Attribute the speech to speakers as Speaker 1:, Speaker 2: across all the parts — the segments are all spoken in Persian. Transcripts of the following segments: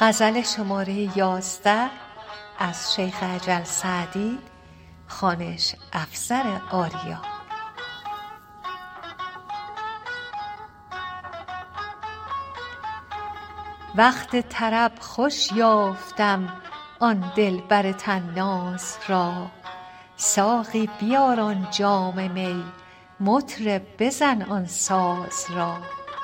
Speaker 1: غزل شماره 11 از شیخ اجل سعدی، خوانش افسر آریا. وقت طرب خوش یافتم آن دلبر طناز را، ساقی بیار آن جام می، مطرب بزن آن ساز را.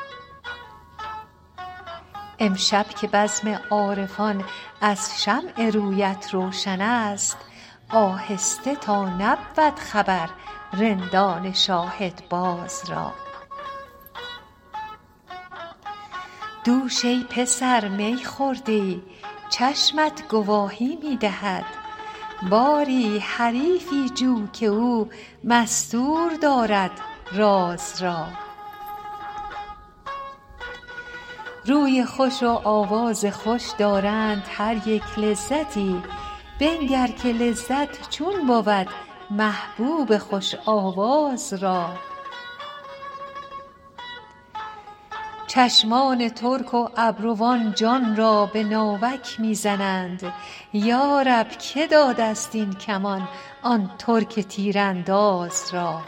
Speaker 1: امشب که بزم عارفان از شمع رویت روشن است، آهسته تا نبود خبر رندان شاهدباز را. دوش ای پسر می خوردی چشمت گواهی می دهد، باری حریفی جو که او مستور دارد راز را. روی خوش و آواز خوش دارند هر یک لذتی، بنگر که لذت چون بود محبوب خوش آواز را. چشمان ترک و ابروان جان را به ناوک می زنند، یا رب که دادست این کمان آن ترک تیرانداز را.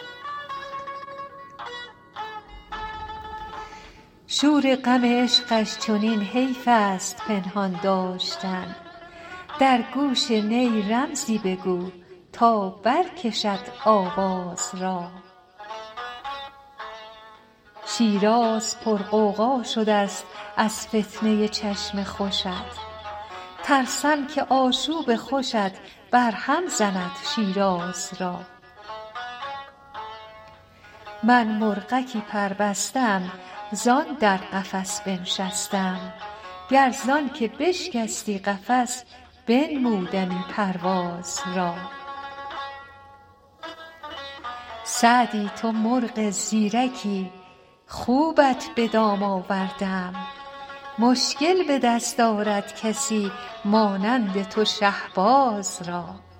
Speaker 1: شور غم عشقش چنین حیف است پنهان داشتن، در گوش نی رمزی بگو تا برکشد آواز را. شیراز پرغوغا شدست از فتنه چشم خوشت، ترسم که آشوب خوشت برهم زند شیراز را. من مرغکی پربسته ام زان در قفس بنشستم، گر زان که بشکستی قفس بنمودمی پرواز را. سعدی تو مرغ زیرکی خوبت به دام آوردم، مشکل به دست آرد کسی مانند تو شهباز را.